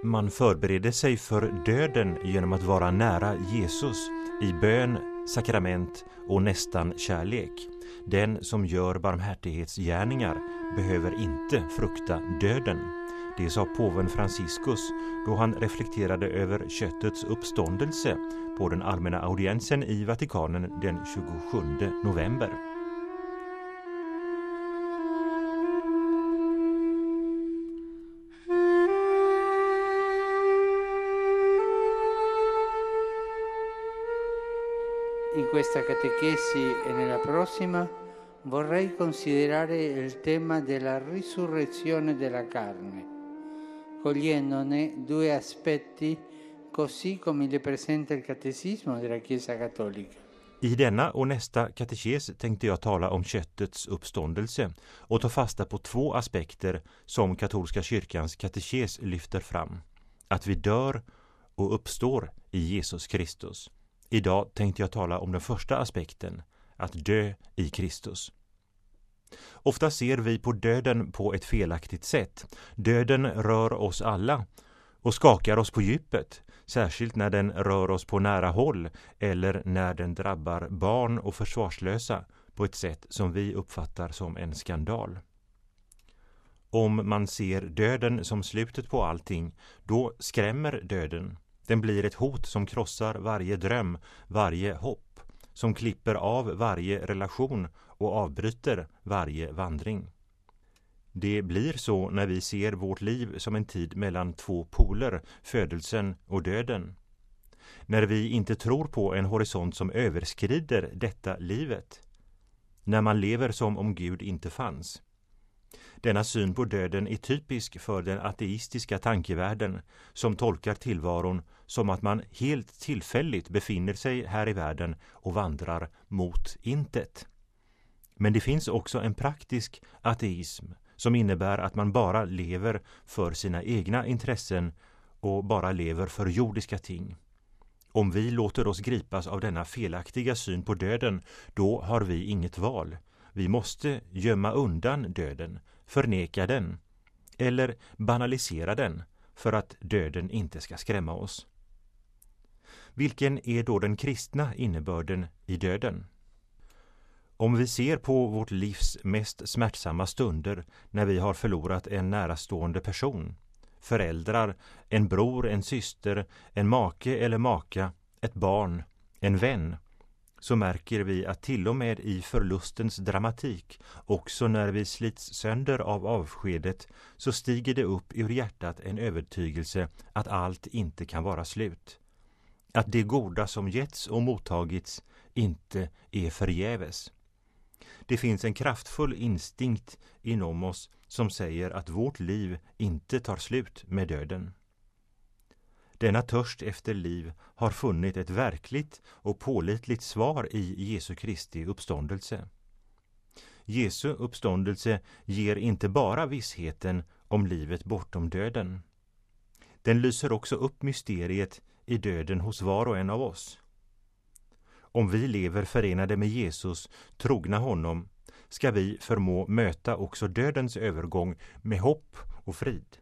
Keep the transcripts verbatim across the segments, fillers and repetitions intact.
Man förbereder sig för döden genom att vara nära Jesus i bön, sakrament och nästan kärlek. Den som gör barmhärtighetsgärningar behöver inte frukta döden. Det sa påven Franciscus då han reflekterade över köttets uppståndelse på den allmänna audiensen i Vatikanen den tjugosjunde november. In questa catechesi e nella prossima vorrei considerare il tema della risurrezione della carne, cogliendone due aspetti così come li presenta il Catechismo della Chiesa Cattolica. I denna och nästa katekes tänkte jag tala om köttets uppståndelse och ta fasta på två aspekter som katolska kyrkans katekes lyfter fram. Att vi dör och uppstår i Jesus Kristus. Idag tänkte jag tala om den första aspekten, att dö i Kristus. Ofta ser vi på döden på ett felaktigt sätt. Döden rör oss alla och skakar oss på djupet, särskilt när den rör oss på nära håll eller när den drabbar barn och försvarslösa på ett sätt som vi uppfattar som en skandal. Om man ser döden som slutet på allting, då skrämmer döden. Den blir ett hot som krossar varje dröm, varje hopp, som klipper av varje relation och avbryter varje vandring. Det blir så när vi ser vårt liv som en tid mellan två poler, födelsen och döden. När vi inte tror på en horisont som överskrider detta livet. När man lever som om Gud inte fanns. Denna syn på döden är typisk för den ateistiska tankevärlden som tolkar tillvaron som att man helt tillfälligt befinner sig här i världen och vandrar mot intet. Men det finns också en praktisk ateism som innebär att man bara lever för sina egna intressen och bara lever för jordiska ting. Om vi låter oss gripas av denna felaktiga syn på döden, då har vi inget val. Vi måste gömma undan döden, förneka den eller banalisera den för att döden inte ska skrämma oss. Vilken är då den kristna innebörden i döden? Om vi ser på vårt livs mest smärtsamma stunder när vi har förlorat en närastående person, föräldrar, en bror, en syster, en make eller maka, ett barn, en vän, så märker vi att till och med i förlustens dramatik, också när vi slits sönder av avskedet, så stiger det upp ur hjärtat en övertygelse att allt inte kan vara slut. Att det goda som getts och mottagits inte är förgäves. Det finns en kraftfull instinkt inom oss som säger att vårt liv inte tar slut med döden. Denna törst efter liv har funnit ett verkligt och pålitligt svar i Jesu Kristi uppståndelse. Jesu uppståndelse ger inte bara vissheten om livet bortom döden. Den lyser också upp mysteriet i döden hos var och en av oss. Om vi lever förenade med Jesus, trogna honom, ska vi förmå möta också dödens övergång med hopp och frid.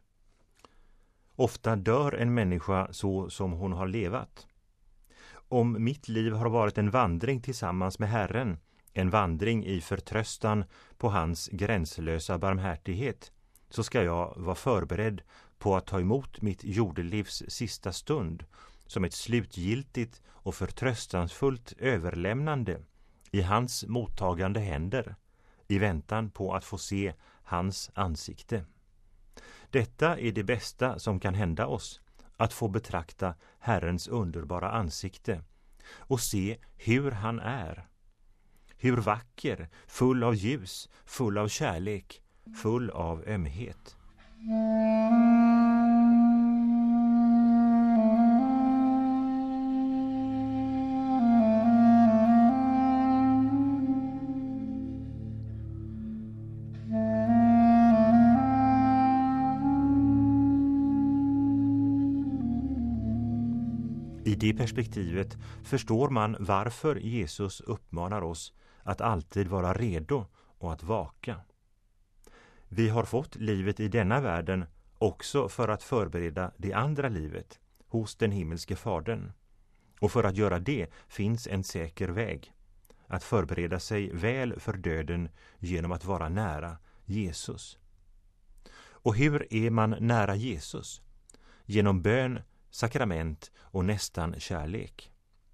Ofta dör en människa så som hon har levat. Om mitt liv har varit en vandring tillsammans med Herren, en vandring i förtröstan på hans gränslösa barmhärtighet, så ska jag vara förberedd på att ta emot mitt jordelivs sista stund som ett slutgiltigt och förtröstansfullt överlämnande i hans mottagande händer, i väntan på att få se hans ansikte. Detta är det bästa som kan hända oss, att få betrakta Herrens underbara ansikte och se hur han är. Hur vacker, full av ljus, full av kärlek, full av ömhet. I det perspektivet förstår man varför Jesus uppmanar oss att alltid vara redo och att vaka. Vi har fått livet i denna världen också för att förbereda det andra livet hos den himmelske fadern. Och för att göra det finns en säker väg. Att förbereda sig väl för döden genom att vara nära Jesus. Och hur är man nära Jesus? Genom bön, sakrament och nästan kärlek.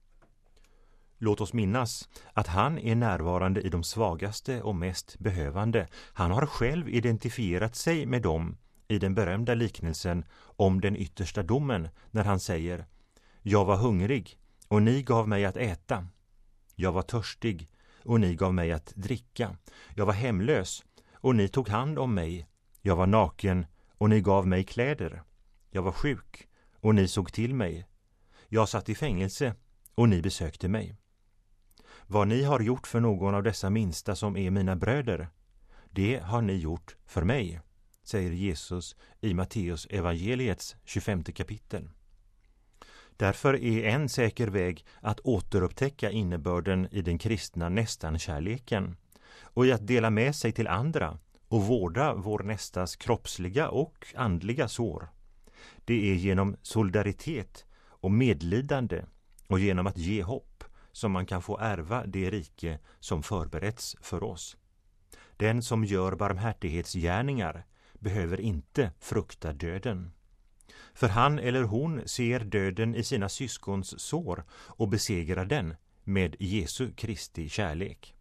Låt oss minnas att han är närvarande i de svagaste och mest behövande. Han har själv identifierat sig med dem i den berömda liknelsen om den yttersta domen när han säger: jag var hungrig och ni gav mig att äta. Jag var törstig och ni gav mig att dricka. Jag var hemlös och ni tog hand om mig. Jag var naken och ni gav mig kläder. Jag var sjuk och ni såg till mig. Jag satt i fängelse och ni besökte mig. Vad ni har gjort för någon av dessa minsta som är mina bröder, det har ni gjort för mig, säger Jesus i Matteus evangeliets tjugofemte kapitel. Därför är en säker väg att återupptäcka innebörden i den kristna nästan-kärleken och i att dela med sig till andra och vårda vår nästas kroppsliga och andliga sår. Det är genom solidaritet och medlidande och genom att ge hopp som man kan få ärva det rike som förberetts för oss. Den som gör barmhärtighetsgärningar behöver inte frukta döden. För han eller hon ser döden i sina syskons sår och besegrar den med Jesu Kristi kärlek.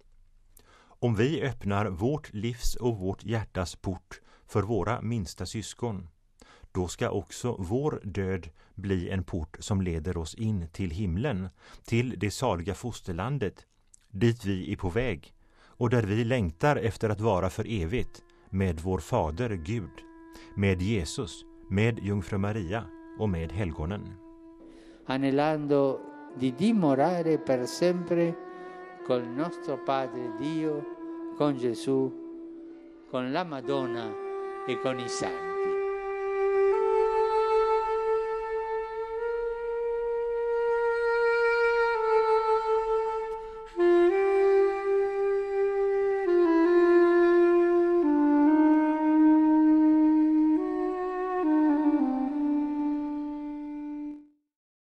Om vi öppnar vårt livs och vårt hjärtas port för våra minsta syskon, då ska också vår död bli en port som leder oss in till himlen, till det saliga fosterlandet, dit vi är på väg och där vi längtar efter att vara för evigt med vår fader Gud, med Jesus, med Jungfru Maria och med helgonen. Anhelando di dimorare per sempre col nostro Padre Dio, con Gesù, con la Madonna e con i santi.